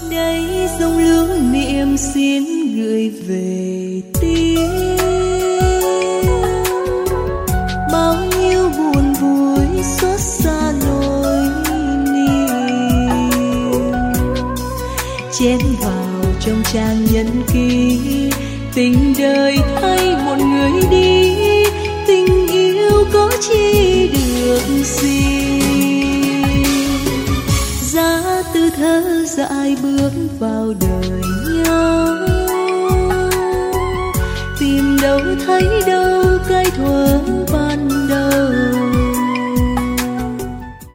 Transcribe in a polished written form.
đây dòng lửa niềm xin gửi về tiếng, bao nhiêu buồn vui xót xa nỗi niềm, chén vào trong trang nhật ký tình đời thay một người đi, tình yêu có chi được gì. Giá từ thơ dại bước vào đời